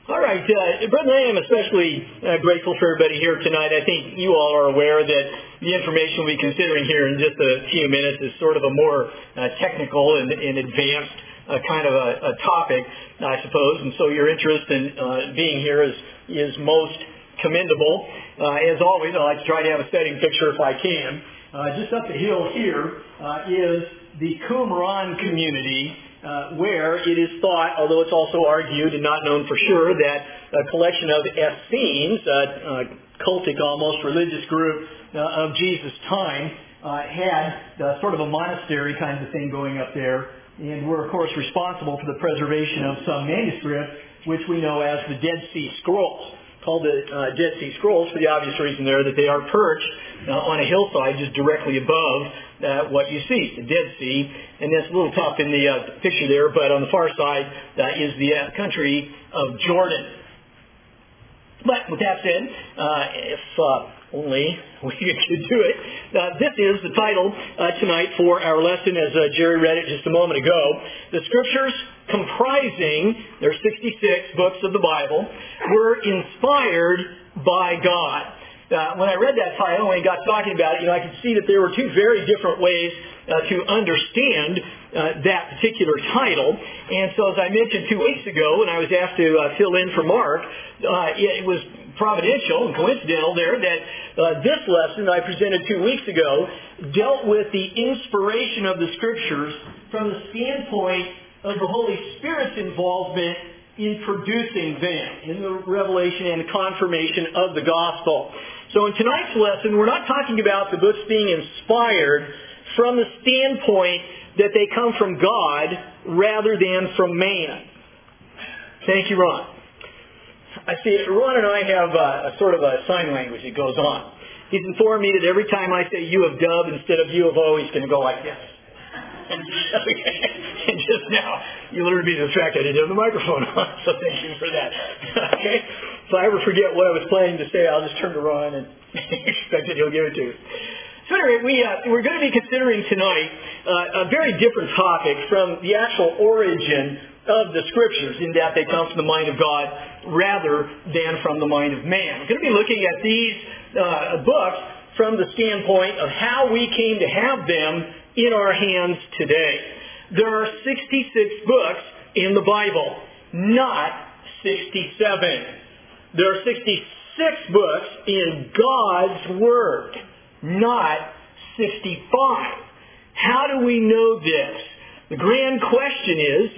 All right, Brethren, I am especially grateful for everybody here tonight. I think you all are aware that the information we'll be considering here in just a few minutes is sort of a more technical and advanced kind of a topic, I suppose. And so your interest in being here is most commendable. As always, I like to try to have a setting picture if I can. Just up the hill here is the Qumran community, where it is thought, although it's also argued and not known for sure, that a collection of Essenes, a cultic almost religious group of Jesus' time, had sort of a monastery kind of thing going up there, and were of course responsible for the preservation of some manuscripts, which we know as the Dead Sea Scrolls. Called the Dead Sea Scrolls for the obvious reason there that they are perched on a hillside just directly above what you see, the Dead Sea. And that's a little tough in the picture there, but on the far side is the country of Jordan. But with that said, if only we could do it, this is the title tonight for our lesson, as Jerry read it just a moment ago. The Scriptures comprising, there are 66 books of the Bible, were inspired by God. When I read that title, when he got talking about it, I could see that there were two very different ways to understand that particular title. And so as I mentioned 2 weeks ago, when I was asked to fill in for Mark, it was providential and coincidental there that this lesson I presented 2 weeks ago dealt with the inspiration of the Scriptures from the standpoint of the Holy Spirit's involvement in producing them, in the revelation and confirmation of the gospel. So in tonight's lesson, we're not talking about the books being inspired from the standpoint that they come from God rather than from man. Thank you, Ron. I see Ron and I have a sort of a sign language that goes on. He's informed me that every time I say U of dub instead of U of O, he's going to go like this. And just now, you learned me to the fact I didn't have the microphone on, so thank you for that. Okay? If I ever forget what I was planning to say, I'll just turn to Ron and expect that he'll give it to us. So anyway, we're going to be considering tonight a very different topic from the actual origin of the Scriptures, in that they come from the mind of God rather than from the mind of man. We're going to be looking at these books from the standpoint of how we came to have them in our hands today. There are 66 books in the Bible, not 67. There are 66 books in God's Word, not 65. How do we know this? The grand question is,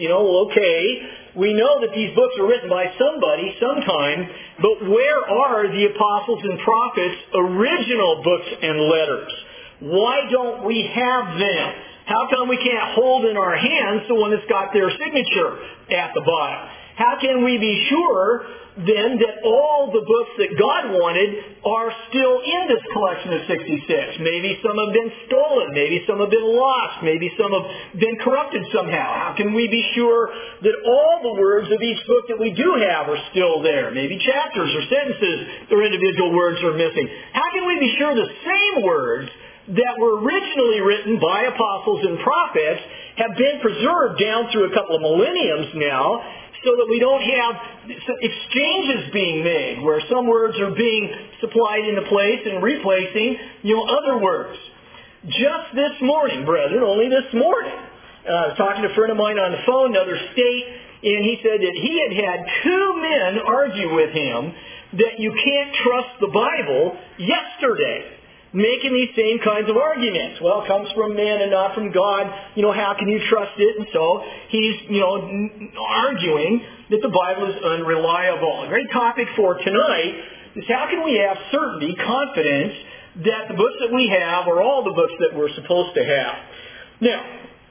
we know that these books are written by somebody sometime, but where are the apostles and prophets' original books and letters? Why don't we have them? How come we can't hold in our hands the one that's got their signature at the bottom? How can we be sure then that all the books that God wanted are still in this collection of 66? Maybe some have been stolen. Maybe some have been lost. Maybe some have been corrupted somehow. How can we be sure that all the words of each book that we do have are still there? Maybe chapters or sentences or individual words are missing. How can we be sure the same words that were originally written by apostles and prophets have been preserved down through a couple of millenniums now, so that we don't have exchanges being made where some words are being supplied into place and replacing other words? Just this morning, brethren, only this morning, I was talking to a friend of mine on the phone, another state, and he said that he had two men argue with him that you can't trust the Bible yesterday, making these same kinds of arguments. Well, it comes from men and not from God. How can you trust it? And so he's, arguing that the Bible is unreliable. A great topic for tonight is how can we have certainty, confidence, that the books that we have are all the books that we're supposed to have. Now,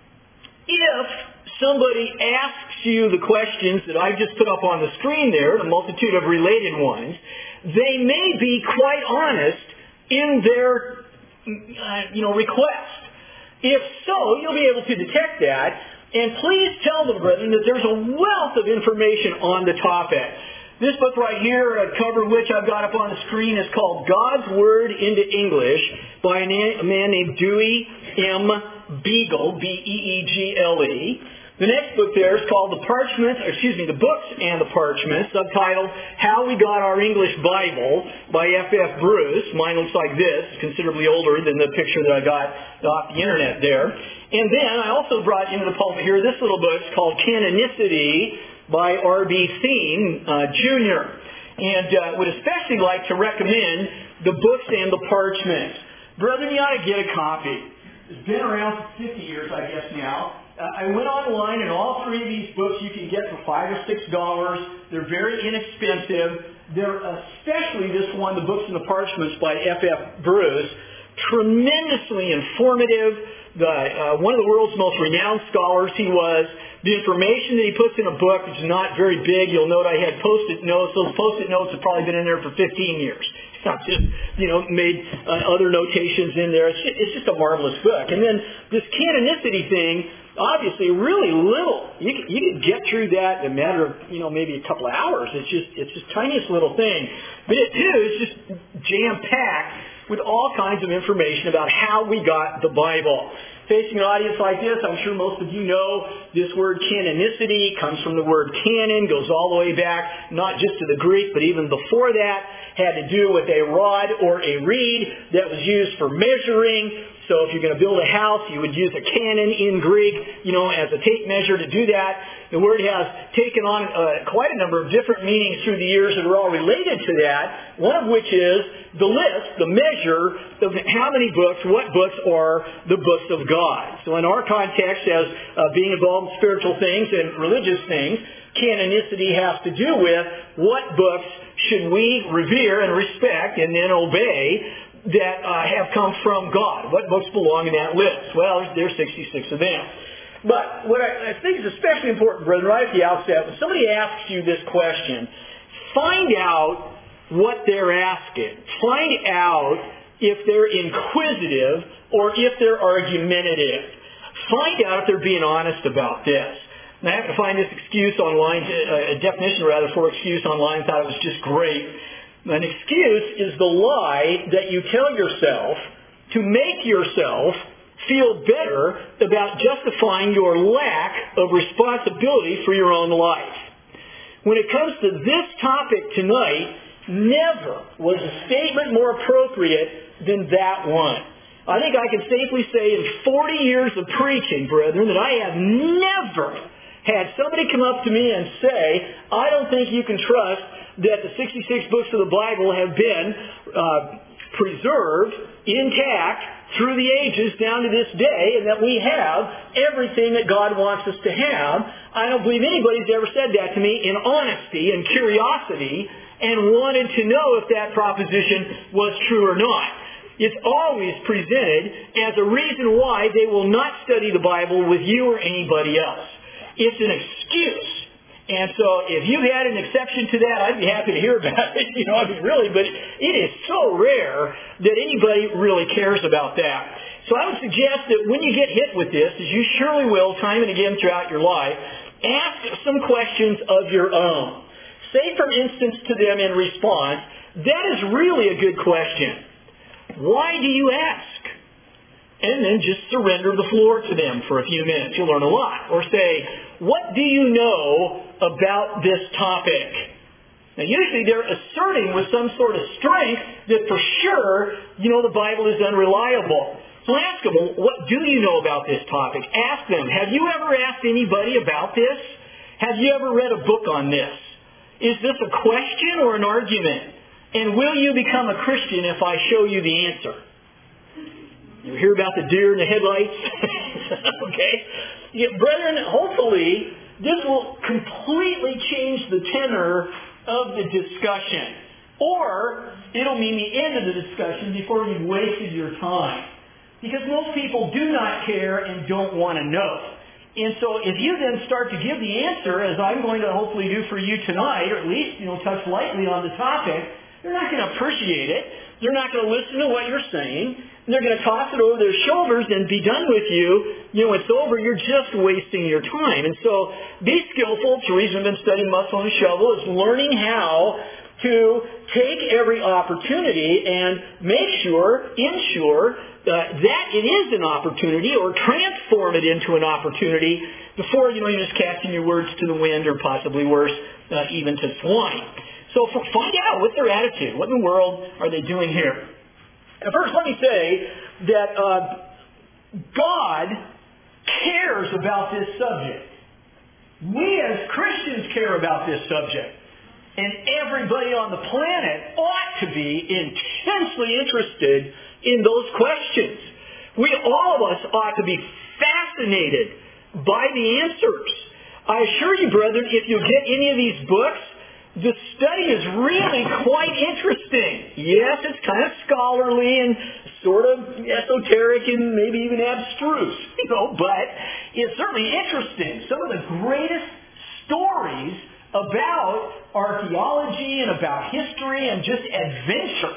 if somebody asks you the questions that I just put up on the screen there, the multitude of related ones, they may be quite honest in their request. If so, you'll be able to detect that. And please tell them, brethren, that there's a wealth of information on the topic. This book right here, a cover of which I've got up on the screen, is called God's Word into English by a man named Dewey M. Beagle, B-E-E-G-L-E. The next book there is called The Books and the Parchments, subtitled How We Got Our English Bible by F.F. Bruce. Mine looks like this, considerably older than the picture that I got off the internet there. And then I also brought into the pulpit here this little book called Canonicity by R.B. Thiem, Jr. And would especially like to recommend The Books and the Parchments. Brethren, you ought to get a copy. It's been around for 50 years, I guess now. I went online, and all three of these books you can get for $5 or $6. They're very inexpensive. They're especially this one, The Books and the Parchments by F.F. Bruce, tremendously informative. One of the world's most renowned scholars he was. The information that he puts in a book is not very big. You'll note I had Post-it notes. Those Post-it notes have probably been in there for 15 years. I've just, made other notations in there. It's just a marvelous book. And then this canonicity thing, obviously really little. You can get through that in a matter of, maybe a couple of hours. It's just tiniest little thing. But it too is just jam-packed with all kinds of information about how we got the Bible. Facing an audience like this, I'm sure most of you know this word canonicity comes from the word canon, goes all the way back, not just to the Greek, but even before that, had to do with a rod or a reed that was used for measuring. So if you're going to build a house, you would use a canon in Greek, as a tape measure to do that. The word has taken on quite a number of different meanings through the years that are all related to that, one of which is the list, the measure of how many books, what books are the books of God. So in our context as being involved in spiritual things and religious things, canonicity has to do with what books should we revere and respect and then obey that have come from God. What books belong in that list? Well, there's 66 of them. But what I think is especially important, brethren, right at the outset, when somebody asks you this question, find out what they're asking. Find out if they're inquisitive or if they're argumentative. Find out if they're being honest about this. And I have to find this excuse online, a definition rather for excuse online, thought it was just great. An excuse is the lie that you tell yourself to make yourself feel better about justifying your lack of responsibility for your own life. When it comes to this topic tonight, never was a statement more appropriate than that one. I think I can safely say in 40 years of preaching, brethren, that I have never had somebody come up to me and say, I don't think you can trust that the 66 books of the Bible have been preserved, intact, through the ages down to this day, and that we have everything that God wants us to have. I don't believe anybody's ever said that to me in honesty and curiosity and wanted to know if that proposition was true or not. It's always presented as a reason why they will not study the Bible with you or anybody else. It's an excuse. And so if you had an exception to that, I'd be happy to hear about it. But it is so rare that anybody really cares about that. So I would suggest that when you get hit with this, as you surely will time and again throughout your life, ask some questions of your own. Say, for instance, to them in response, that is really a good question. Why do you ask? And then just surrender the floor to them for a few minutes. You'll learn a lot. Or say, what do you know about this topic? Now, usually they're asserting with some sort of strength that for sure, the Bible is unreliable. So ask them, what do you know about this topic? Ask them, have you ever asked anybody about this? Have you ever read a book on this? Is this a question or an argument? And will you become a Christian if I show you the answer? You hear about the deer in the headlights? Okay? Brethren, hopefully, this will completely change the tenor of the discussion. Or, it'll mean the end of the discussion before you've wasted your time. Because most people do not care and don't want to know. And so if you then start to give the answer, as I'm going to hopefully do for you tonight, or at least, touch lightly on the topic, they're not going to appreciate it. They're not going to listen to what you're saying. They're going to toss it over their shoulders and be done with you. It's over. You're just wasting your time. And so be skillful. It's the reason I've been studying muscle and shovel, is learning how to take every opportunity and ensure that it is an opportunity, or transform it into an opportunity before, you're just casting your words to the wind, or possibly worse, even to swine. So find out what's their attitude. What in the world are they doing here? And first, let me say that God cares about this subject. We as Christians care about this subject. And everybody on the planet ought to be intensely interested in those questions. All of us ought to be fascinated by the answers. I assure you, brethren, if you get any of these books, the study is really quite interesting. Yes, it's kind of scholarly and sort of esoteric and maybe even abstruse, but it's certainly interesting. Some of the greatest stories about archaeology and about history and just adventure,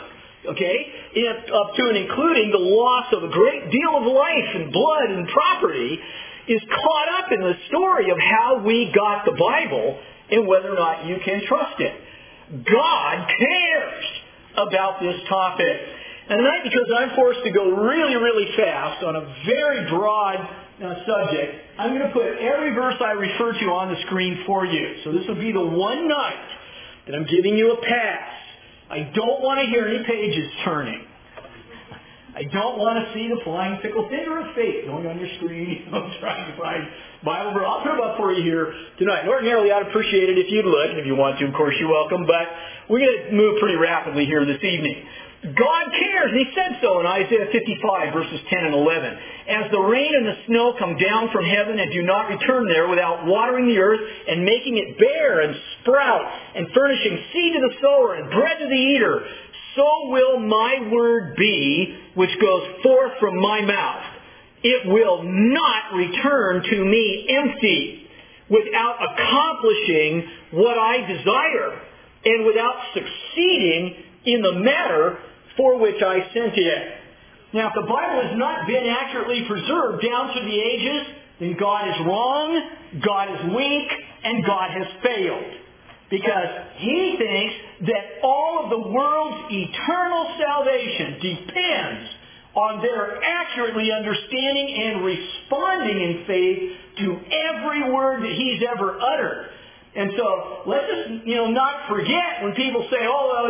up to and including the loss of a great deal of life and blood and property, is caught up in the story of how we got the Bible and whether or not you can trust it. God cares about this topic. And tonight, because I'm forced to go really, really fast on a very broad subject, I'm going to put every verse I refer to on the screen for you. So this will be the one night that I'm giving you a pass. I don't want to hear any pages turning. I don't want to see the flying fickle finger of fate going on your screen, trying to find Bible verse. I'll put them up for you here tonight. Ordinarily, I'd appreciate it if you'd look, and if you want to, of course, you're welcome, but we're going to move pretty rapidly here this evening. God cares, and He said so in Isaiah 55, verses 10 and 11. As the rain and the snow come down from heaven and do not return there without watering the earth and making it bear and sprout and furnishing seed to the sower and bread to the eater, so will my word be which goes forth from my mouth. It will not return to me empty, without accomplishing what I desire and without succeeding in the matter for which I sent it. Now, if the Bible has not been accurately preserved down through the ages, then God is wrong, God is weak, and God has failed. Because He thinks that all of the world's eternal salvation depends on their accurately understanding and responding in faith to every word that He's ever uttered. And so let's just, not forget when people say,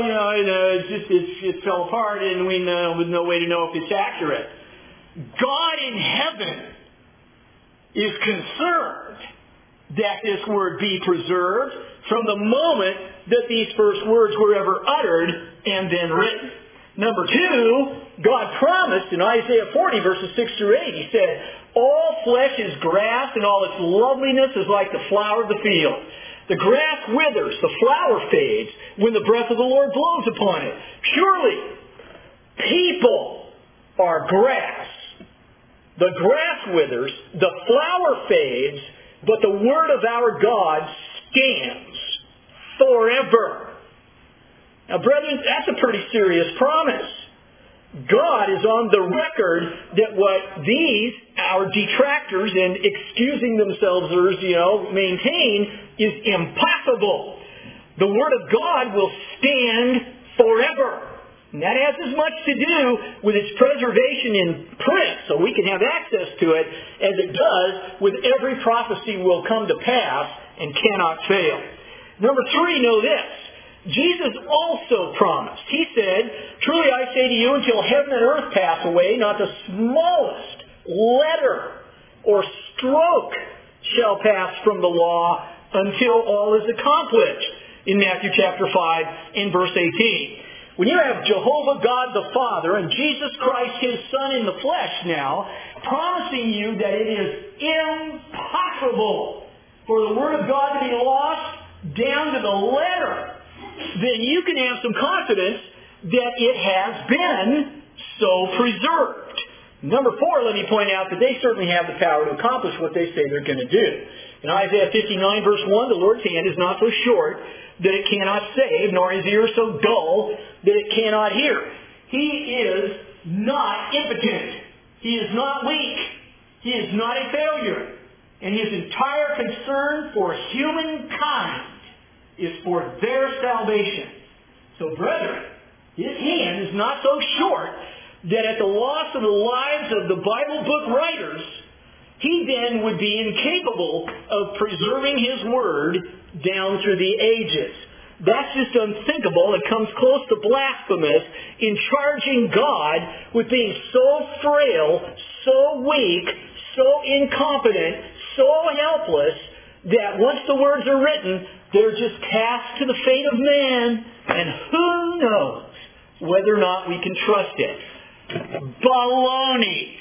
it fell apart and we know with no way to know if it's accurate. God in heaven is concerned that this word be preserved from the moment that these first words were ever uttered and then written. Number two, God promised in Isaiah 40, verses 6 through 8, He said, all flesh is grass and all its loveliness is like the flower of the field. The grass withers, the flower fades when the breath of the Lord blows upon it. Surely, people are grass. The grass withers, the flower fades, but the word of our God stands forever. Now, brethren, that's a pretty serious promise. God is on the record that what these, our detractors and excusing themselves, maintain is impossible. The Word of God will stand forever. And that has as much to do with its preservation in print, so we can have access to it, as it does with every prophecy will come to pass and cannot fail. Number three, know this. Jesus also promised. He said, truly I say to you, until heaven and earth pass away, not the smallest letter or stroke shall pass from the law until all is accomplished. In Matthew chapter 5 and verse 18. When you have Jehovah God the Father and Jesus Christ His Son in the flesh now, promising you that it is impossible for the Word of God to be lost down to the letter, then you can have some confidence that it has been so preserved. Number four, let me point out that they certainly have the power to accomplish what they say they're going to do. In Isaiah 59 verse 1, the Lord's hand is not so short that it cannot save, nor His ear so dull that it cannot hear. He is not impotent. He is not weak. He is not a failure. And His entire concern for humankind is for their salvation. So, brethren, His hand is not so short that at the loss of the lives of the Bible book writers, he then would be incapable of preserving his word down through the ages. That's just unthinkable. It comes close to blasphemous in charging God with being so frail, so weak, so incompetent, so helpless, that once the words are written, they're just cast to the fate of man, and who knows whether or not we can trust it. Baloney!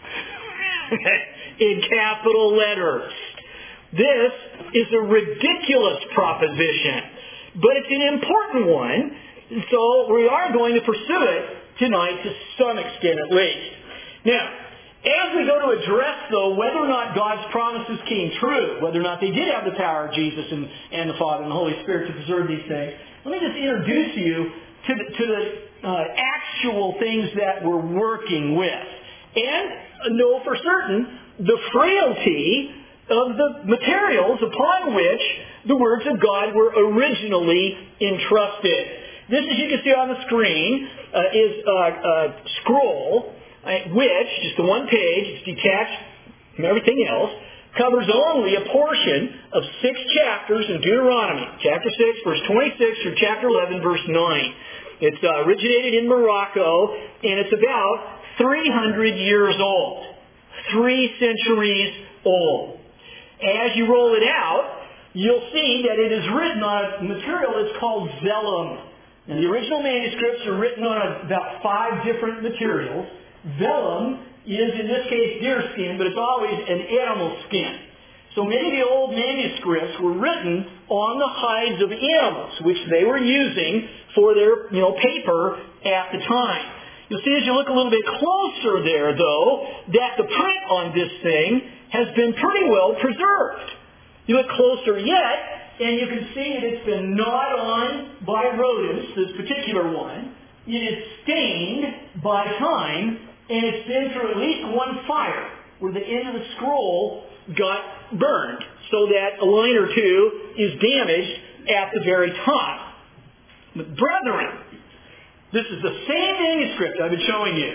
In capital letters. This is a ridiculous proposition, but it's an important one, so we are going to pursue it tonight to some extent at least. Now, as we go to address, though, whether or not God's promises came true, whether or not they did have the power of Jesus and the Father and the Holy Spirit to preserve these things, let me just introduce you to the actual things that we're working with. And know for certain the frailty of the materials upon which the words of God were originally entrusted. This, as you can see on the screen, is a scroll which, just the one page, it's detached from everything else, covers only a portion of 6 chapters in Deuteronomy. Chapter 6, verse 26 through chapter 11, verse 9. It's originated in Morocco, and it's about 300 years old. 3 centuries old. As you roll it out, you'll see that it is written on a material that's called vellum. And the original manuscripts are written on about 5 different materials. Vellum is, in this case, deer skin, but it's always an animal skin. So many of the old manuscripts were written on the hides of animals, which they were using for their, paper at the time. You'll see as you look a little bit closer there, though, that the print on this thing has been pretty well preserved. You look closer yet, and you can see that it's been gnawed on by rodents, this particular one. It is stained by time, and it's been through at least one fire, where the end of the scroll got burned, so that a line or two is damaged at the very top. But brethren, this is the same manuscript I've been showing you.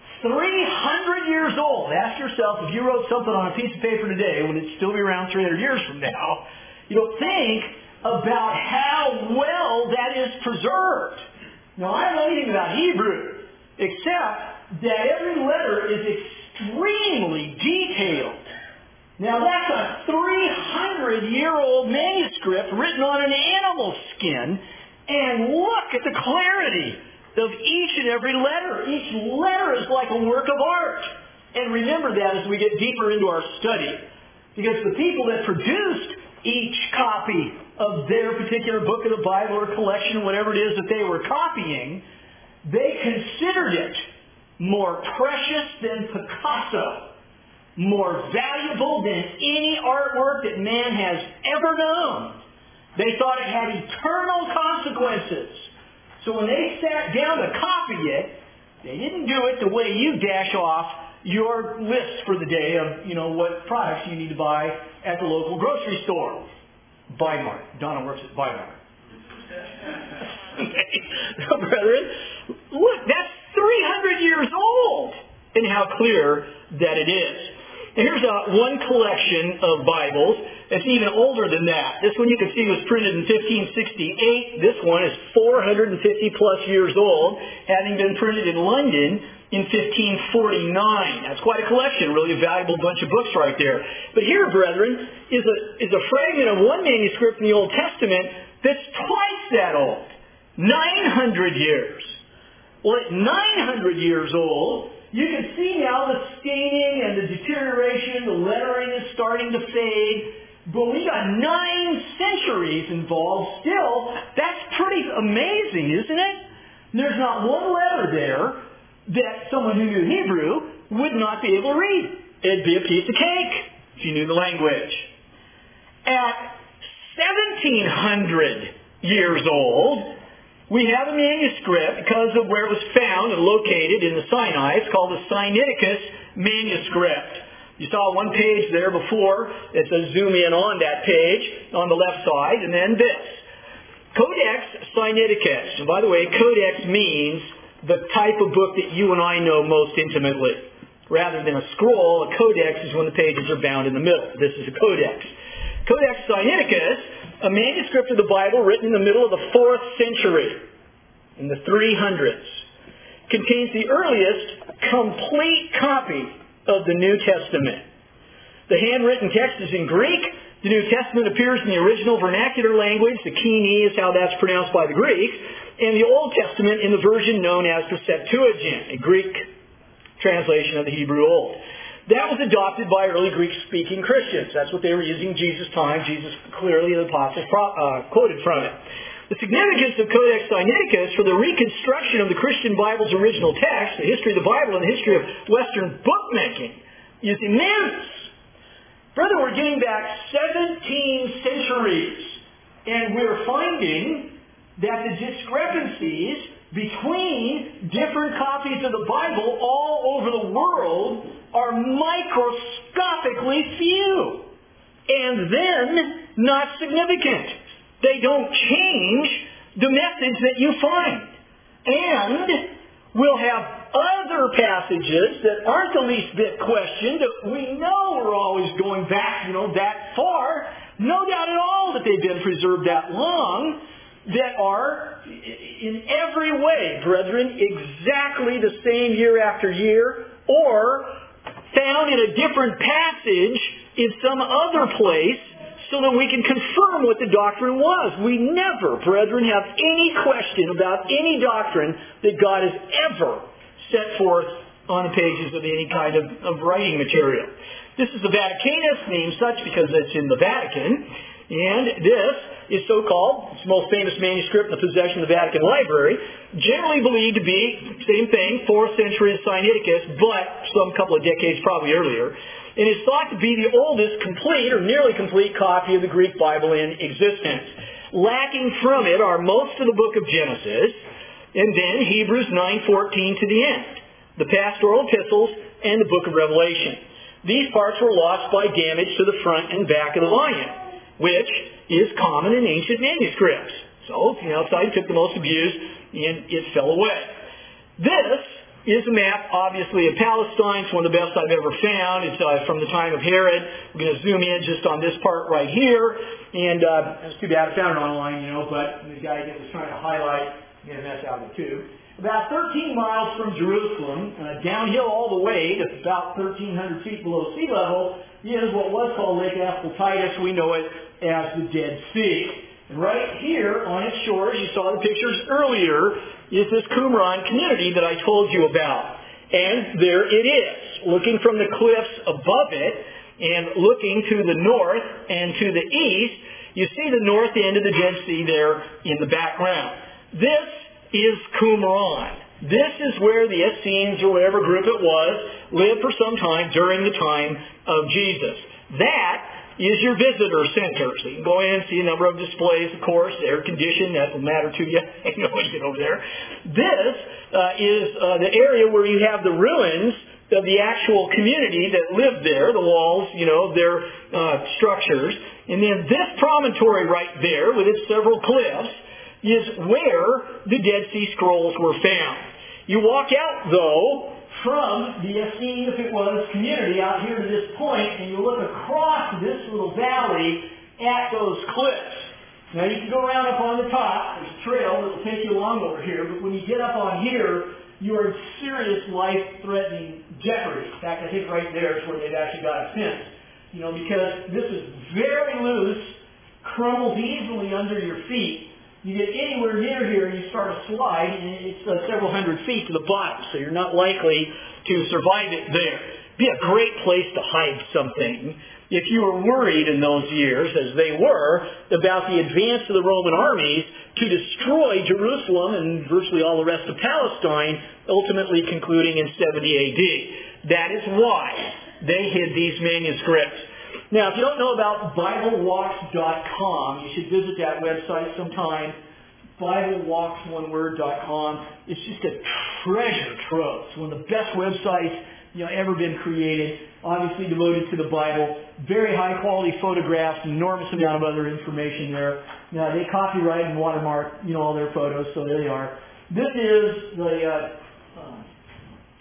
300 years old. Ask yourself, if you wrote something on a piece of paper today, would it still be around 300 years from now? Think about how well that is preserved. Now, I don't know anything about Hebrew, except that every letter is extremely detailed. Now, that's a 300-year-old manuscript written on an animal skin, and look at the clarity of each and every letter. Each letter is like a work of art. And remember that as we get deeper into our study. Because the people that produced each copy of their particular book of the Bible or collection, whatever it is that they were copying, they considered it more precious than Picasso, more valuable than any artwork that man has ever known. They thought it had eternal consequences. So when they sat down to copy it, they didn't do it the way you dash off your list for the day of, what products you need to buy at the local grocery store. Weimar. Donna works at Weimar. Now, brethren, look, that's 300 years old, and how clear that it is. And here's one collection of Bibles that's even older than that. This one you can see was printed in 1568. This one is 450 plus years old, having been printed in London in 1549. That's quite a collection, really a valuable bunch of books right there. But here, brethren, is a fragment of one manuscript in the Old Testament that's twice that old. 900 years. Well, at 900 years old, you can see now the staining and the deterioration, the lettering is starting to fade, but we got 9 centuries involved still. That's pretty amazing, isn't it? There's not one letter there that someone who knew Hebrew would not be able to read. It'd be a piece of cake if you knew the language. At 1700 years old, we have a manuscript because of where it was found and located in the Sinai. It's called the Sinaiticus manuscript. You saw one page there before. It's a zoom in on that page on the left side, and then this. Codex Sinaiticus. And by the way, codex means the type of book that you and I know most intimately. Rather than a scroll, a codex is when the pages are bound in the middle. This is a codex. Codex Sinaiticus, a manuscript of the Bible written in the middle of the 4th century, in the 300s, contains the earliest complete copy of the New Testament. The handwritten text is in Greek. The New Testament appears in the original vernacular language. The Kini is how that's pronounced by the Greeks. And the Old Testament in the version known as the Septuagint, a Greek translation of the Hebrew Old. That was adopted by early Greek-speaking Christians. That's what they were using in Jesus' time. Jesus clearly, the apostles quoted from it. The significance of Codex Sinaiticus for the reconstruction of the Christian Bible's original text, the history of the Bible, and the history of Western bookmaking is immense. Further, we're getting back 17 centuries, and we're finding that the discrepancies between different copies of the Bible all over the world are microscopically few, and then not significant. They don't change the message that you find. And we'll have other passages that aren't the least bit questioned. We know we're always going back, that far. No doubt at all that they've been preserved that long, that are in every way, brethren, exactly the same year after year, or found in a different passage in some other place, so that we can confirm what the doctrine was. We never, brethren, have any question about any doctrine that God has ever set forth on the pages of any kind of writing material. This is the Vaticanus, named such because it's in the Vatican, and this is so-called, it's the most famous manuscript in the possession of the Vatican Library, generally believed to be, same thing, 4th century Sinaiticus, but some couple of decades probably earlier. And is thought to be the oldest complete or nearly complete copy of the Greek Bible in existence. Lacking from it are most of the book of Genesis, and then Hebrews 9:14 to the end, the pastoral epistles, and the book of Revelation. These parts were lost by damage to the front and back of the volume, which is common in ancient manuscripts. So the outside took the most abuse, and it fell away. This is a map, obviously, of Palestine. It's one of the best I've ever found. It's from the time of Herod. We're going to zoom in just on this part right here. And it's too bad I found it online, but the guy that was trying to highlight, a mess out of it too. About 13 miles from Jerusalem, downhill all the way to about 1,300 feet below sea level, is what was called Lake Asphaltitus. We know it as the Dead Sea. And right here on its shores, you saw the pictures earlier, is this Qumran community that I told you about. And there it is, looking from the cliffs above it and looking to the north and to the east, you see the north end of the Dead Sea there in the background. This is Qumran. This is where the Essenes or whatever group it was lived for some time during the time of Jesus. That is your visitor center. So you can go in and see a number of displays, of course, air conditioned. That will matter to you when you get over there. This is the area where you have the ruins of the actual community that lived there, the walls, their structures. And then this promontory right there with its several cliffs is where the Dead Sea Scrolls were found. You walk out, though, from the Essene, if it was, community out here to this point, and you look across this little valley at those cliffs. Now, you can go around up on the top. There's a trail that will take you along over here, but when you get up on here, you are in serious life-threatening jeopardy. In fact, I think right there is where they've actually got a fence. Because this is very loose, crumbles easily under your feet. You get anywhere near here, you start a slide, and it's several hundred feet to the bottom, so you're not likely to survive it there. Be a great place to hide something if you were worried in those years, as they were, about the advance of the Roman armies to destroy Jerusalem and virtually all the rest of Palestine, ultimately concluding in 70 AD. That is why they hid these manuscripts. Now, if you don't know about BibleWalks.com, you should visit that website sometime. BibleWalks.com. It's just a treasure trove. It's one of the best websites ever been created. Obviously devoted to the Bible. Very high quality photographs. Enormous amount of other information there. Now, they copyright and watermark all their photos, so there they are. This is the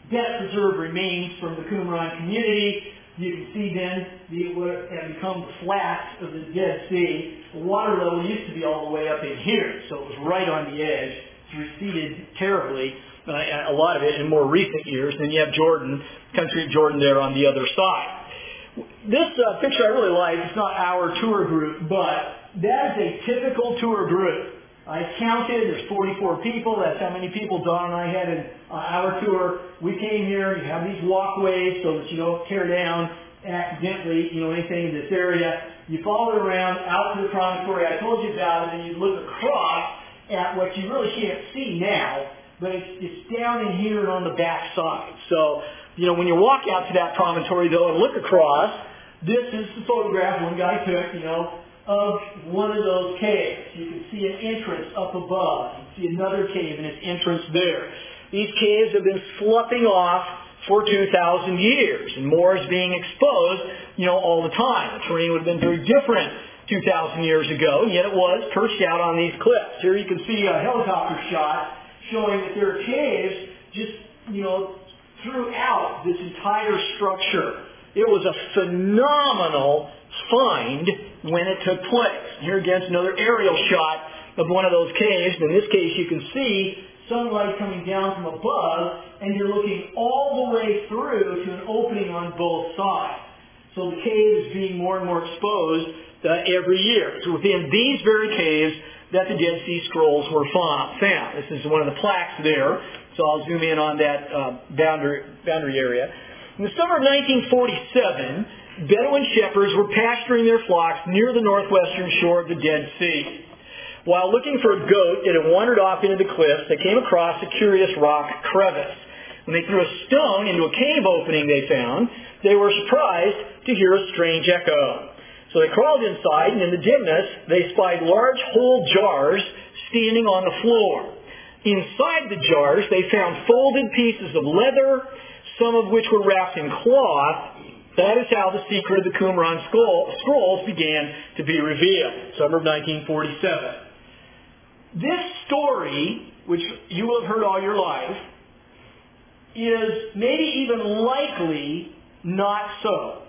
best preserved remains from the Qumran community. You can see then what had become the flats of the Dead Sea. The water level used to be all the way up in here, so it was right on the edge. It's receded terribly, a lot of it in more recent years. Then you have Jordan, country of Jordan there on the other side. This picture I really like. It's not our tour group, but that is a typical tour group. I counted, there's 44 people. That's how many people Don and I had in our tour. We came here, you have these walkways so that you don't tear down accidentally, anything in this area. You follow it around out to the promontory I told you about, and then you look across at what you really can't see now, but it's down in here and on the back side. So, when you walk out to that promontory, though, and look across, this is the photograph one guy took, of one of those caves. You can see an entrance up above. You can see another cave and its entrance there. These caves have been sloughing off for 2,000 years, and more is being exposed, all the time. The terrain would have been very different 2,000 years ago, and yet it was perched out on these cliffs. Here you can see a helicopter shot showing that there are caves just, throughout this entire structure. It was a phenomenal find when it took place. Here again is another aerial shot of one of those caves. In this case, you can see sunlight coming down from above, and you're looking all the way through to an opening on both sides. So the cave is being more and more exposed every year. It's within these very caves that the Dead Sea Scrolls were found. This is one of the plaques there. So I'll zoom in on that boundary area. In the summer of 1947, Bedouin shepherds were pasturing their flocks near the northwestern shore of the Dead Sea. While looking for a goat that had wandered off into the cliffs, they came across a curious rock crevice. When they threw a stone into a cave opening they found, they were surprised to hear a strange echo. So they crawled inside, and in the dimness, they spied large whole jars standing on the floor. Inside the jars, they found folded pieces of leather, some of which were wrapped in cloth. That is how the secret of the Qumran scrolls began to be revealed, summer of 1947. This story, which you will have heard all your life, is maybe even likely not so.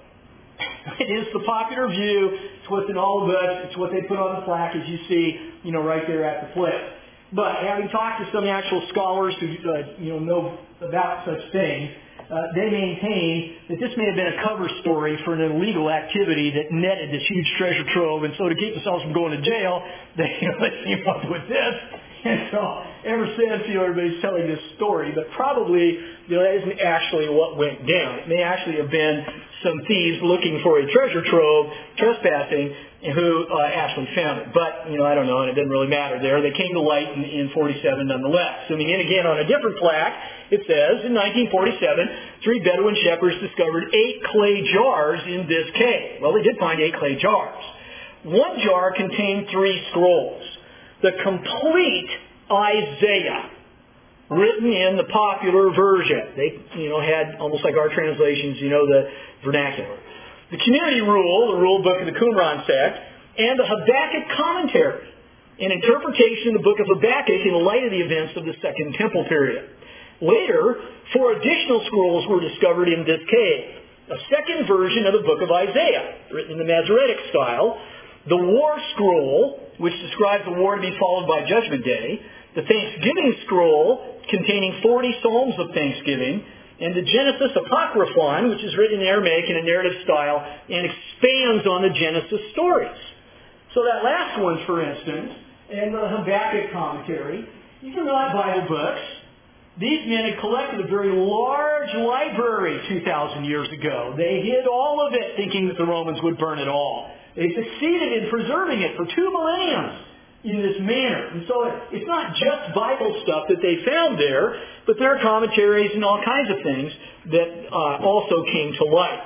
It is the popular view. It's what's in all the books. It's what they put on the plaque, as you see, right there at the flip. But having talked to some actual scholars who know about such things, they maintain that this may have been a cover story for an illegal activity that netted this huge treasure trove, and so to keep themselves from going to jail, they came up with this. And so ever since, everybody's telling this story, but probably that isn't actually what went down. It may actually have been some thieves looking for a treasure trove, trespassing, who actually found it. But, I don't know, and it didn't really matter there. They came to light in 47 nonetheless. Zooming in again on a different plaque, it says, in 1947, 3 Bedouin shepherds discovered 8 clay jars in this cave. Well, they did find 8 clay jars. One jar contained 3 scrolls. The complete Isaiah, written in the popular version. They, had almost like our translations, the vernacular. The community rule, the rule book of the Qumran sect, and the Habakkuk commentary, an interpretation of the book of Habakkuk in light of the events of the Second Temple period. Later, 4 additional scrolls were discovered in this cave. A second version of the book of Isaiah, written in the Masoretic style, the War Scroll, which describes the war to be followed by Judgment Day, the Thanksgiving Scroll, containing 40 Psalms of Thanksgiving, and the Genesis Apocryphon, which is written in Aramaic in a narrative style and expands on the Genesis stories. So that last one, for instance, and the Habakkuk commentary, these are not Bible books. These men had collected a very large library 2,000 years ago. They hid all of it, thinking that the Romans would burn it all. They succeeded in preserving it for 2 millennia in this manner. And so it's not just Bible stuff that they found there, but there are commentaries and all kinds of things that also came to light.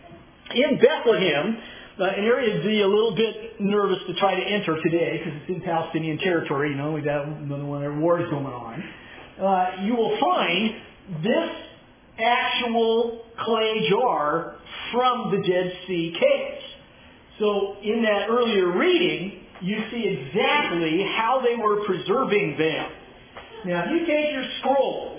In Bethlehem, an area to be a little bit nervous to try to enter today because it's in Palestinian territory. We've got another one of their wars going on. You will find this actual clay jar from the Dead Sea caves. So in that earlier reading, you see exactly how they were preserving them. Now, if you take your scroll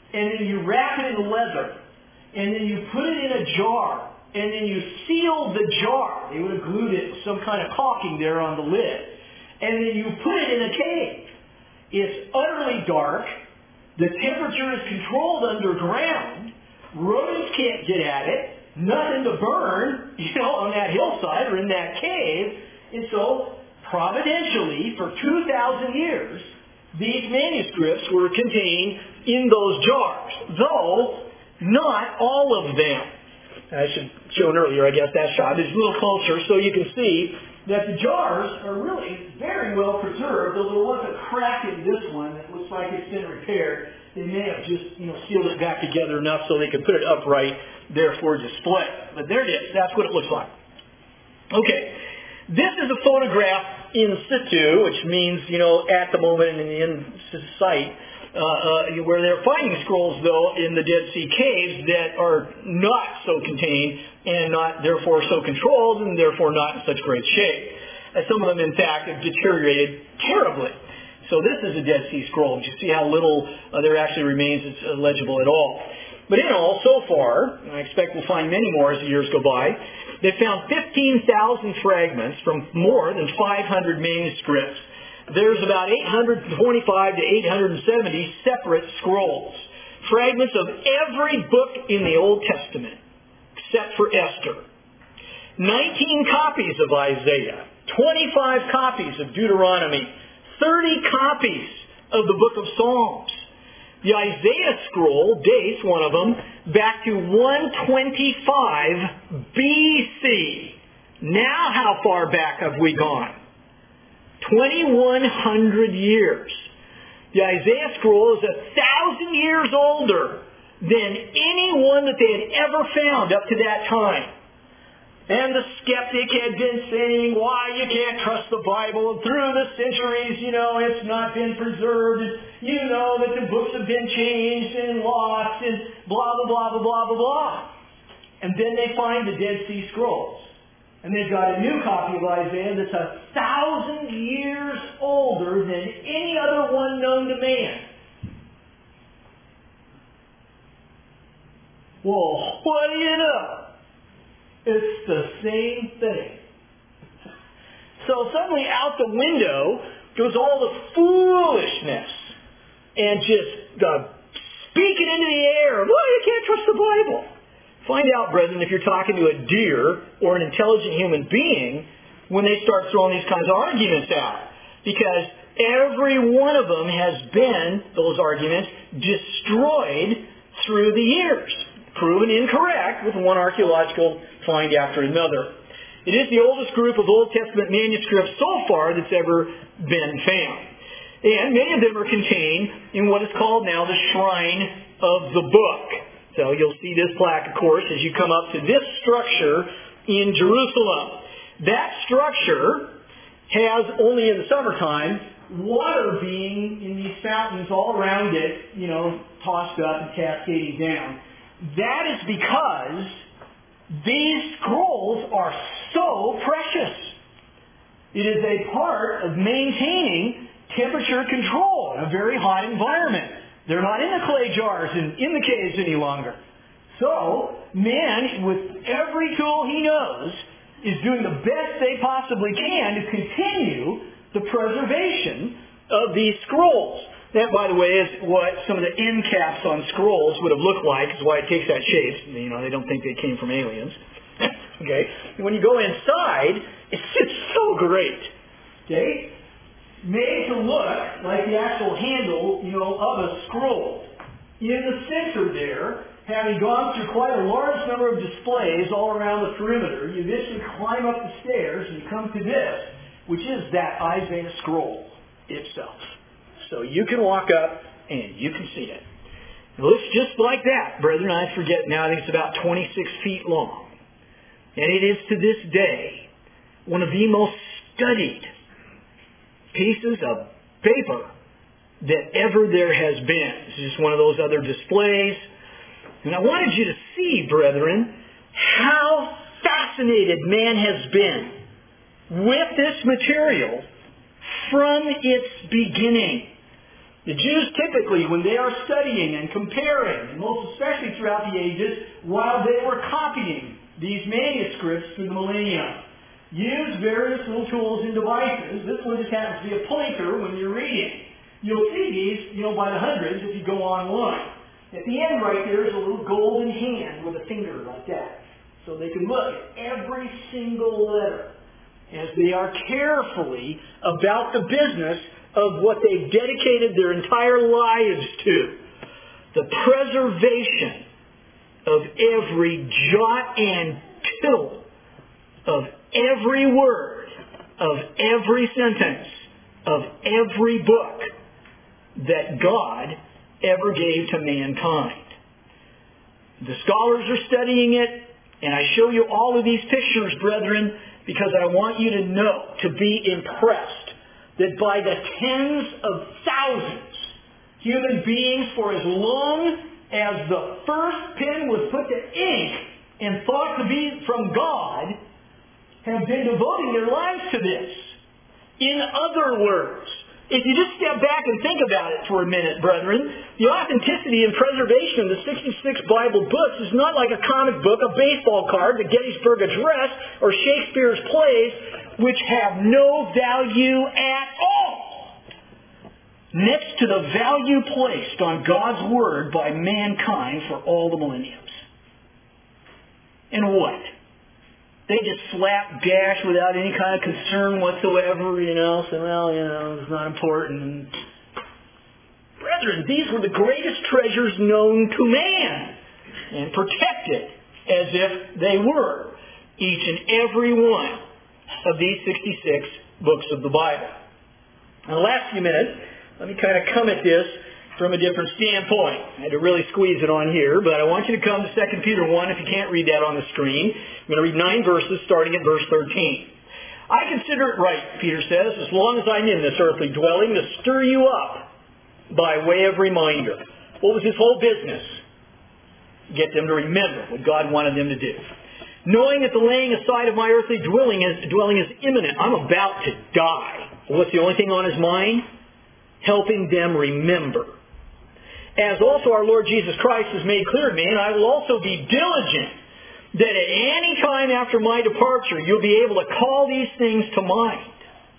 and then you wrap it in leather, and then you put it in a jar, and then you sealed the jar. They would have glued it with some kind of caulking there on the lid. And then you put it in a cave. It's utterly dark. The temperature is controlled underground. Rodents can't get at it. Nothing to burn, on that hillside or in that cave. And so, providentially, for 2,000 years, these manuscripts were contained in those jars, though not all of them. I should have shown earlier, I guess, that shot is a little closer so you can see that the jars are really very well preserved, though there was a crack in this one that looks like it's been repaired. They may have just, sealed it back together enough so they could put it upright there for display. But there it is. That's what it looks like. Okay. This is a photograph in situ, which means, at the moment and in sight, where they're finding scrolls, though, in the Dead Sea caves that are not so contained and not, therefore, so controlled and, therefore, not in such great shape. Some of them, in fact, have deteriorated terribly. So this is a Dead Sea Scroll. You see how little there actually remains that's legible at all. But in all, so far, and I expect we'll find many more as the years go by, they found 15,000 fragments from more than 500 manuscripts. There's about 825 to 870 separate scrolls. Fragments of every book in the Old Testament, except for Esther. 19 copies of Isaiah. 25 copies of Deuteronomy. 30 copies of the book of Psalms. The Isaiah scroll dates, one of them, back to 125 BC. Now how far back have we gone? 2,100 years. The Isaiah scroll is 1,000 years older than any one that they had ever found up to that time. And the skeptic had been saying, why you can't trust the Bible. And through the centuries, it's not been preserved. And that the books have been changed and lost and blah, blah, blah, blah, blah, blah, blah. And then they find the Dead Sea Scrolls. And they've got a new copy of Isaiah that's 1,000 years older than any other one known to man. Well, what do you know? It's the same thing. So suddenly out the window goes all the foolishness and just speaking into the air. Well, you can't trust the Bible. Find out, brethren, if you're talking to a deer or an intelligent human being when they start throwing these kinds of arguments out. Because every one of them has been, those arguments, destroyed through the years. Proven incorrect with one archaeological find after another. It is the oldest group of Old Testament manuscripts so far that's ever been found. And many of them are contained in what is called now the Shrine of the Book. So you'll see this plaque, of course, as you come up to this structure in Jerusalem. That structure has, only in the summertime, water being in these fountains all around it, tossed up and cascading down. That is because these scrolls are so precious. It is a part of maintaining temperature control in a very hot environment. They're not in the clay jars and in the caves any longer. So, man, with every tool he knows, is doing the best they possibly can to continue the preservation of these scrolls. That, by the way, is what some of the end caps on scrolls would have looked like, is why it takes that shape. They don't think they came from aliens. Okay? And when you go inside, it's just so great. Okay? Made to look like the actual handle, of a scroll. In the center there, having gone through quite a large number of displays all around the perimeter, you eventually climb up the stairs and you come to this, which is that Isaiah scroll itself. So you can walk up and you can see it. It looks just like that, brethren. I forget now, I think it's about 26 feet long. And it is to this day one of the most studied pieces of paper that ever there has been. It's just one of those other displays. And I wanted you to see, brethren, how fascinated man has been with this material from its beginning. The Jews typically, when they are studying and comparing, and most especially throughout the ages, while they were copying these manuscripts through the millennium, use various little tools and devices. This one just happens to be a pointer when you're reading. You'll see these, by the hundreds if you go online. At the end right there is a little golden hand with a finger like that. So they can look at every single letter as they are carefully about the business of what they've dedicated their entire lives to. The preservation of every jot and tittle of every word, of every sentence, of every book that God ever gave to mankind. The scholars are studying it, and I show you all of these pictures, brethren, because I want you to know, to be impressed, that by the tens of thousands, human beings, for as long as the first pen was put to ink and thought to be from God, have been devoting their lives to this. In other words, if you just step back and think about it for a minute, brethren, the authenticity and preservation of the 66 Bible books is not like a comic book, a baseball card, the Gettysburg Address, or Shakespeare's plays, which have no value at all next to the value placed on God's Word by mankind for all the millenniums. And what? They just slapdash without any kind of concern whatsoever, say, well, it's not important. Brethren, these were the greatest treasures known to man, and protected as if they were, each and every one of these 66 books of the Bible. Now, the last few minutes, let me kind of come at this from a different standpoint. I had to really squeeze it on here, but I want you to come to 2 Peter 1 if you can't read that on the screen. I'm going to read 9 verses starting at verse 13. I consider it right, Peter says, as long as I'm in this earthly dwelling, to stir you up by way of reminder. What was his whole business? Get them to remember what God wanted them to do. Knowing that the laying aside of my earthly dwelling is imminent. I'm about to die. What's the only thing on his mind? Helping them remember. As also our Lord Jesus Christ has made clear to me, and I will also be diligent, that at any time after my departure, you'll be able to call these things to mind.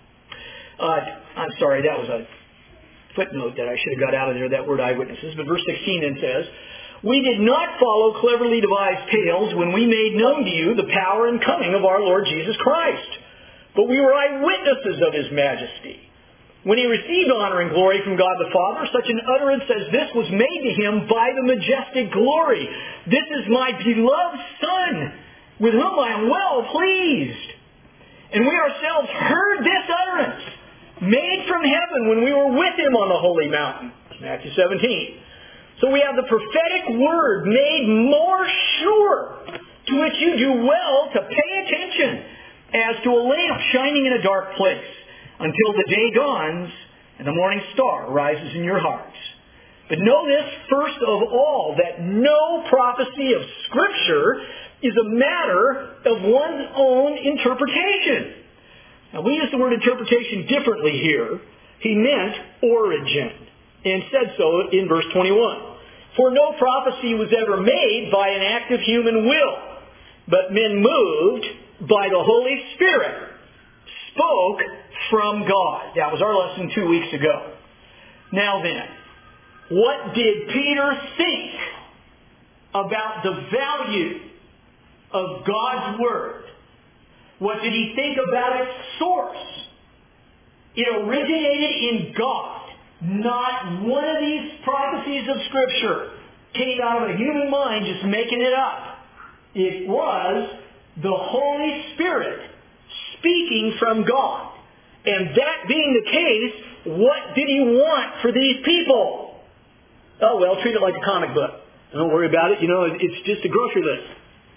I'm sorry, that was a footnote that I should have got out of there, that word eyewitnesses. But verse 16 then says, we did not follow cleverly devised tales when we made known to you the power and coming of our Lord Jesus Christ, but we were eyewitnesses of His majesty. When He received honor and glory from God the Father, such an utterance as this was made to Him by the majestic glory. This is my beloved Son, with whom I am well pleased. And we ourselves heard this utterance, made from heaven when we were with Him on the holy mountain. Matthew 17. So we have the prophetic word made more sure, to which you do well to pay attention, as to a lamp shining in a dark place, until the day dawns and the morning star rises in your hearts. But know this first of all, that no prophecy of Scripture is a matter of one's own interpretation. Now, we use the word interpretation differently here. He meant origin, and said so in verse 21. For no prophecy was ever made by an act of human will, but men moved by the Holy Spirit spoke from God. That was our lesson 2 weeks ago. Now then, what did Peter think about the value of God's Word? What did he think about its source? It originated in God. Not one of these prophecies of Scripture came out of a human mind just making it up. It was the Holy Spirit speaking from God. And that being the case, what did He want for these people? Oh, well, treat it like a comic book. Don't worry about it. It's just a grocery list.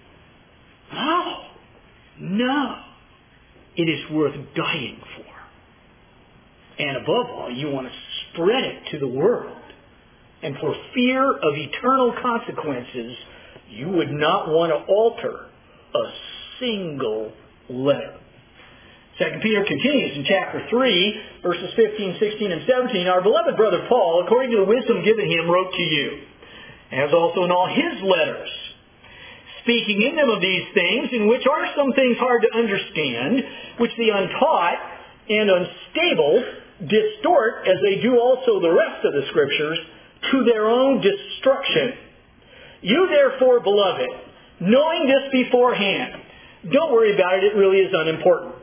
No. It is worth dying for. And above all, you want to spread it to the world. And for fear of eternal consequences, you would not want to alter a single letter. 2 Peter continues in chapter 3, verses 15, 16, and 17. Our beloved brother Paul, according to the wisdom given him, wrote to you, as also in all his letters, speaking in them of these things, in which are some things hard to understand, which the untaught and unstable distort, as they do also the rest of the Scriptures, to their own destruction. You therefore, beloved, knowing this beforehand, don't worry about it, it really is unimportant.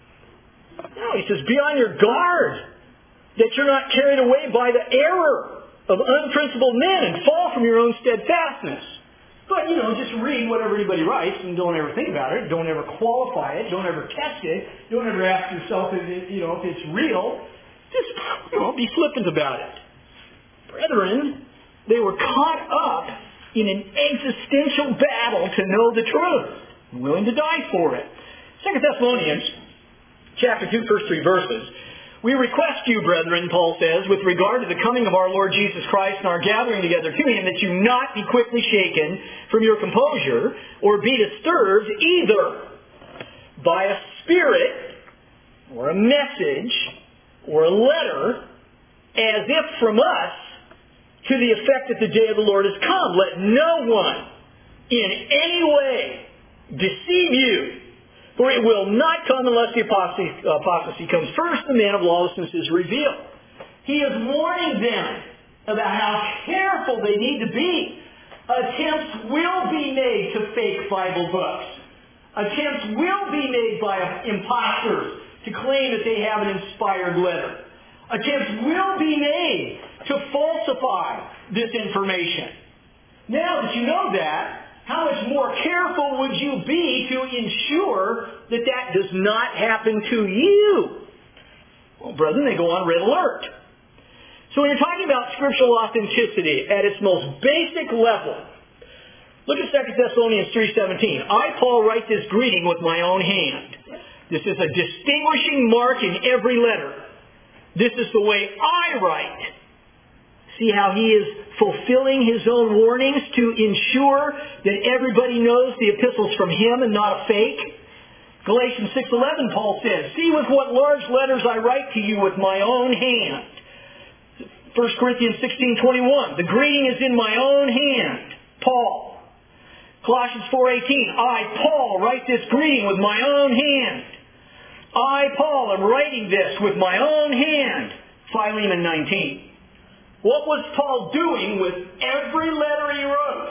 No, he says, be on your guard, that you're not carried away by the error of unprincipled men and fall from your own steadfastness. But, just read whatever anybody writes and don't ever think about it. Don't ever qualify it. Don't ever test it. Don't ever ask yourself if it's real. Just, be flippant about it. Brethren, they were caught up in an existential battle to know the truth, and willing to die for it. 2 Thessalonians, chapter 2, first 3 verses. We request you, brethren, Paul says, with regard to the coming of our Lord Jesus Christ and our gathering together to Him, that you not be quickly shaken from your composure, or be disturbed either by a spirit, or a message, or a letter, as if from us, to the effect that the day of the Lord has come. Let no one in any way deceive you, for it will not come unless the apostasy comes. First, the man of lawlessness is revealed. He is warning them about how careful they need to be. Attempts will be made to fake Bible books. Attempts will be made by imposters to claim that they have an inspired letter. Attempts will be made to falsify this information. Now that you know that, how much more careful would you be to ensure that that does not happen to you? Well, brethren, they go on red alert. So when you're talking about scriptural authenticity at its most basic level, look at 2 Thessalonians 3:17. I, Paul, write this greeting with my own hand. This is a distinguishing mark in every letter. This is the way I write. See how he is fulfilling his own warnings to ensure that everybody knows the epistle's from him and not a fake? Galatians 6:11, Paul says, see with what large letters I write to you with my own hand. 1 Corinthians 16:21, the greeting is in my own hand, Paul. Colossians 4:18, I, Paul, write this greeting with my own hand. I, Paul, am writing this with my own hand. Philemon 19. What was Paul doing with every letter he wrote?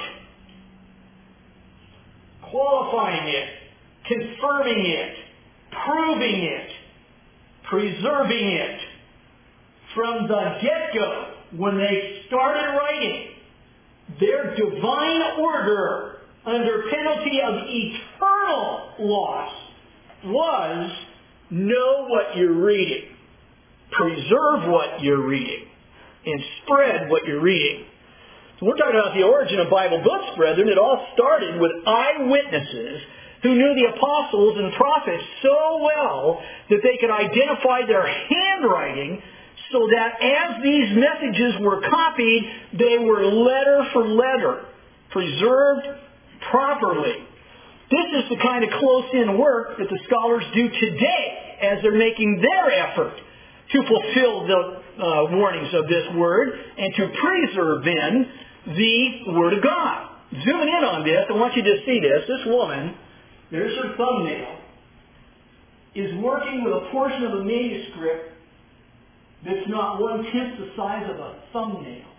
Qualifying it, confirming it, proving it, preserving it. From the get-go, when they started writing, their divine order under penalty of eternal loss was know what you're reading, preserve what you're reading, and spread what you're reading. So we're talking about the origin of Bible books, brethren. It all started with eyewitnesses who knew the apostles and prophets so well that they could identify their handwriting so that as these messages were copied, they were letter for letter, preserved properly. This is the kind of close-in work that the scholars do today as they're making their effort to fulfill the warnings of this Word and to preserve then the Word of God. Zooming in on this, I want you to see this. This woman, there's her thumbnail, is working with a portion of a manuscript that's not 1/10 the size of a thumbnail.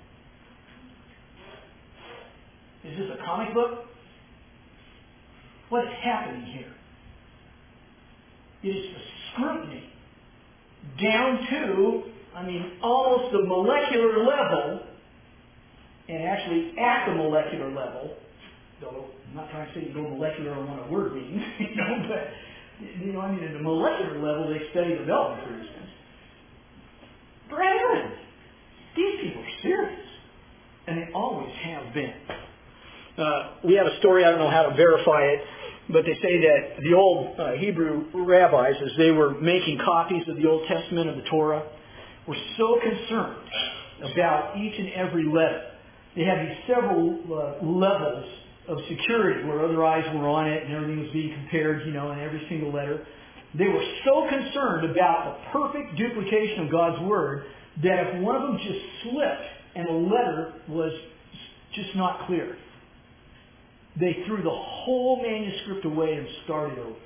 Is this a comic book? What is happening here? It is the scrutiny down to, almost the molecular level, and actually at the molecular level, though I'm not trying to say you go molecular on what a word means, but, at the molecular level they study development, for instance. Brethren, these people are serious, and they always have been. We have a story, I don't know how to verify it, but they say that the old Hebrew rabbis, as they were making copies of the Old Testament of the Torah, were so concerned about each and every letter. They had these several levels of security where other eyes were on it and everything was being compared, in every single letter. They were so concerned about the perfect duplication of God's Word that if one of them just slipped and a letter was just not clear, they threw the whole manuscript away and started over.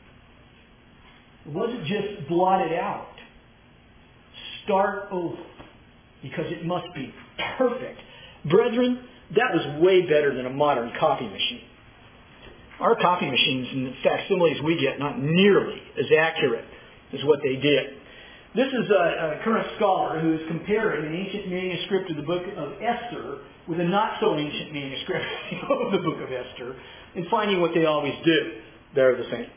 It wasn't just blotted out. Start over. Because it must be perfect. Brethren, that was way better than a modern copy machine. Our copy machines and the facsimiles we get, not nearly as accurate as what they did. This is a current scholar who is comparing an ancient manuscript of the book of Esther with a not-so-ancient manuscript of the book of Esther and finding what they always do. They're the same.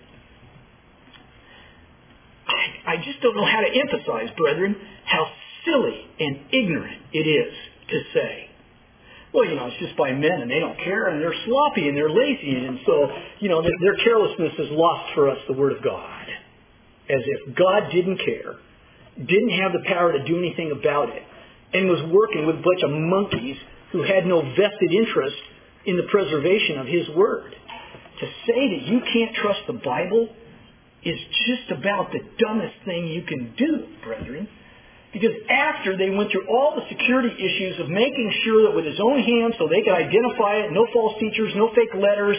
I just don't know how to emphasize, brethren, how silly and ignorant it is to say, well, it's just by men and they don't care and they're sloppy and they're lazy and so, their carelessness has lost for us the Word of God. As if God didn't care, didn't have the power to do anything about it, and was working with a bunch of monkeys who had no vested interest in the preservation of His Word. To say that you can't trust the Bible is just about the dumbest thing you can do, brethren. Because after they went through all the security issues of making sure that with His own hands so they could identify it, no false teachers, no fake letters,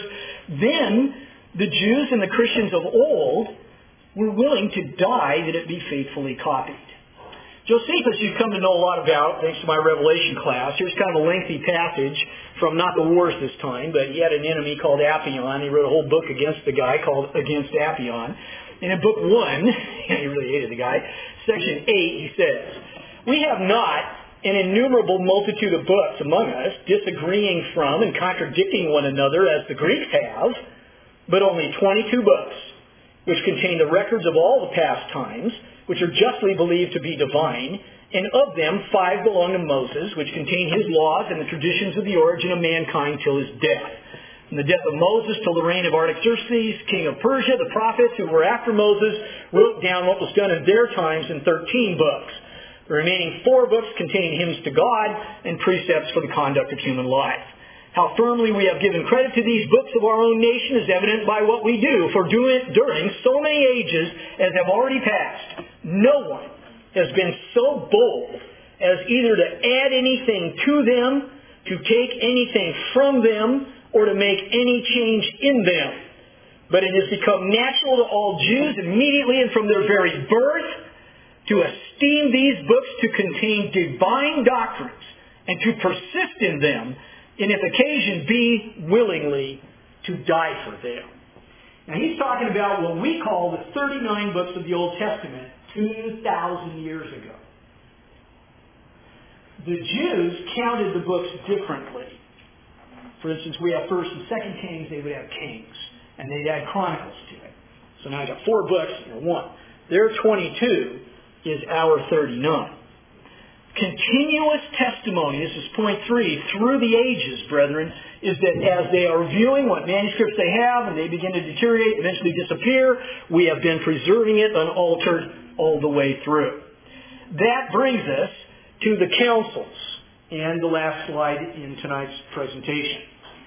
then the Jews and the Christians of old were willing to die that it be faithfully copied. Josephus you've come to know a lot about, thanks to my Revelation class. Here's kind of a lengthy passage from not the wars this time, but he had an enemy called Apion. He wrote a whole book against the guy called Against Apion. And in book 1, he really hated the guy, section 8, he says, "We have not an innumerable multitude of books among us, disagreeing from and contradicting one another as the Greeks have, but only 22 books, which contain the records of all the past times, which are justly believed to be divine, and of them 5 belong to Moses, which contain his laws and the traditions of the origin of mankind till his death. From the death of Moses till the reign of Artaxerxes, king of Persia, the prophets who were after Moses wrote down what was done in their times in 13 books. The remaining 4 books contain hymns to God and precepts for the conduct of human life. How firmly we have given credit to these books of our own nation is evident by what we do, for during so many ages as have already passed, no one has been so bold as either to add anything to them, to take anything from them, or to make any change in them. But it has become natural to all Jews immediately and from their very birth to esteem these books to contain divine doctrines and to persist in them, and if occasion be, willingly to die for them." Now he's talking about what we call the 39 books of the Old Testament 2,000 years ago. The Jews counted the books differently. For instance, we have 1st and 2nd Kings, they would have Kings, and they'd add Chronicles to it. So now I've got 4 books, and 1. Their 22 is our 39. Continuous testimony, this is point 3, through the ages, brethren, is that as they are reviewing what manuscripts they have and they begin to deteriorate, eventually disappear, we have been preserving it unaltered all the way through. That brings us to the councils and the last slide in tonight's presentation.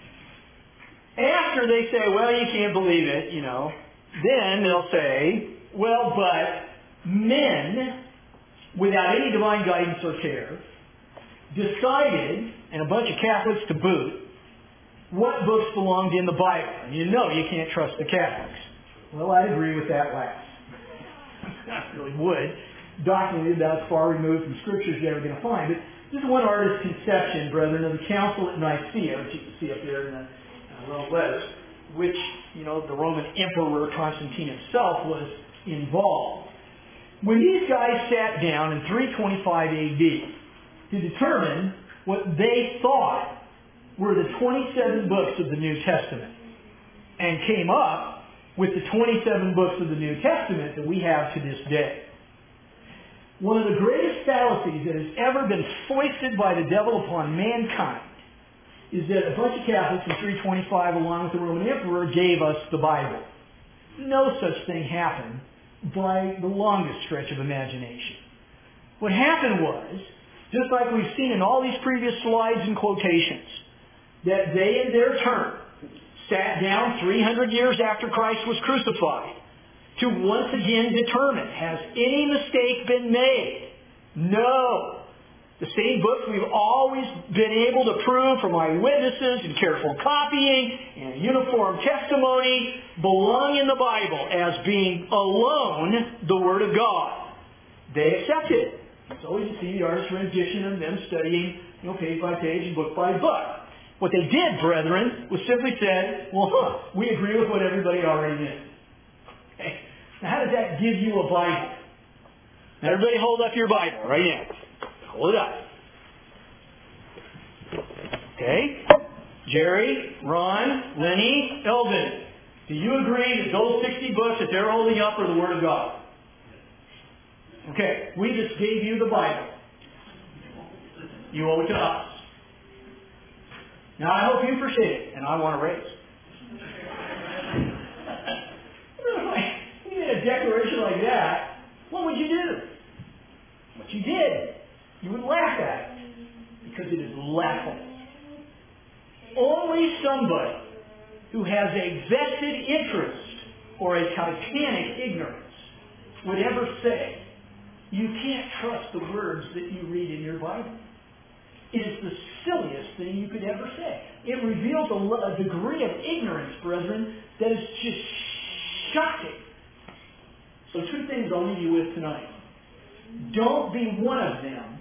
After they say, well, you can't believe it, then they'll say, well, but men, without any divine guidance or care, decided, and a bunch of Catholics to boot, what books belonged in the Bible. And you can't trust the Catholics. Well, I'd agree with that last. I really would. Doctrinally, about as far removed from Scripture as you're ever going to find. But this is one artist's conception, brethren, of the Council at Nicaea, which you can see up there in the little letters, which, the Roman Emperor Constantine himself was involved. When these guys sat down in 325 AD to determine what they thought were the 27 books of the New Testament, and came up with the 27 books of the New Testament that we have to this day. One of the greatest fallacies that has ever been foisted by the devil upon mankind is that a bunch of Catholics in 325, along with the Roman Emperor, gave us the Bible. No such thing happened by the longest stretch of imagination. What happened was, just like we've seen in all these previous slides and quotations, that they in their turn sat down 300 years after Christ was crucified to once again determine, has any mistake been made? No. The same books we've always been able to prove from eyewitnesses and careful copying and uniform testimony belong in the Bible as being alone the Word of God. They accept it. So you see the artist's rendition of them studying, page by page and book by book. What they did, brethren, was simply said, we agree with what everybody already knew. Okay. Now how does that give you a Bible? Now everybody hold up your Bible right now. Hold it up. Okay? Jerry, Ron, Lenny, Eldon, do you agree that those 60 books that they're holding up are the Word of God? Okay, we just gave you the Bible. You owe it to us. Now I hope you appreciate it, and I want to raise. If you made a declaration like that, what would you do? What you did, you would laugh at it, because it is laughable. Only somebody who has a vested interest or a titanic ignorance would ever say, you can't trust the words that you read in your Bible. It is the silliest thing you could ever say. It reveals a degree of ignorance, brethren, that is just shocking. So 2 things I'll leave you with tonight. Don't be one of them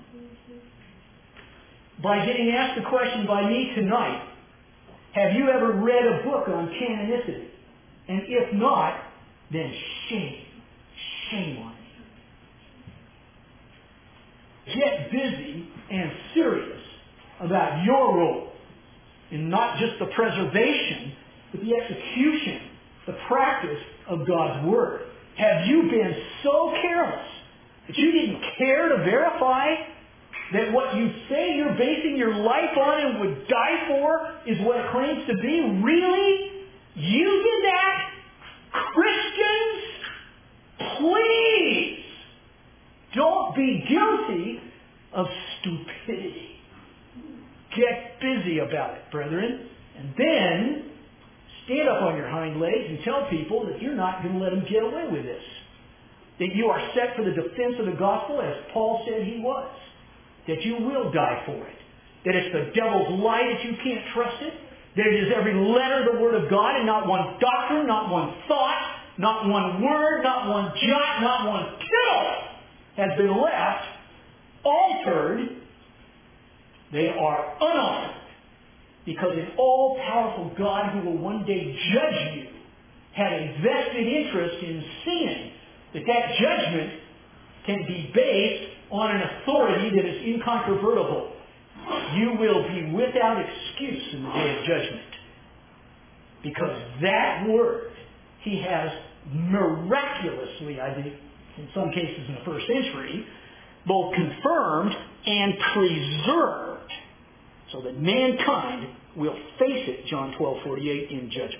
by getting asked a question by me tonight. Have you ever read a book on canonicity? And if not, then shame. Shame on you. Get busy and serious about your role in not just the preservation, but the execution, the practice of God's Word. Have you been so careless that you didn't care to verify that what you say you're basing your life on and would die for is what it claims to be? Really? You did that? Christians? Please don't be guilty of stupidity. Get busy about it, brethren. And then stand up on your hind legs and tell people that you're not going to let them get away with this. That you are set for the defense of the gospel as Paul said he was. That you will die for it. That it's the devil's lie that you can't trust it. That it is every letter of the Word of God and not one doctrine, not one thought, not one word, not one jot, not one tittle has been left altered. They are unaltered. Because an all-powerful God who will one day judge you had a vested interest in seeing that judgment can be based on an authority that is incontrovertible. You will be without excuse in the day of judgment. Because that Word, He has miraculously, I think, in some cases in the first century, both confirmed and preserved so that mankind will face it, John 12:48, in judgment.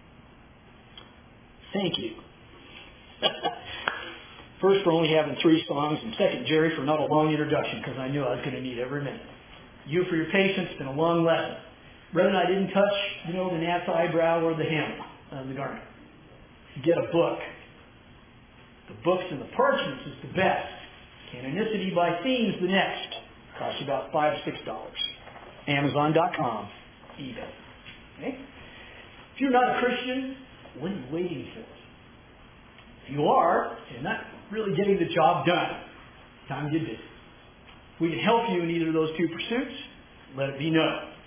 Thank you. First, for only having 3 songs, and second, Jerry, for not a long introduction, because I knew I was going to need every minute. You for your patience. It's been a long lesson. Brethren, I didn't touch, the gnat's eyebrow or the hem on the garment. Get a book. The books and the parchments is the best. Canonicity by Themes the next. Costs you about $5 or $6. Amazon.com. eBay. Okay? If you're not a Christian, what are you waiting for? If you are, you're not really getting the job done. Time to get busy. We can help you in either of those 2 pursuits. Let it be known.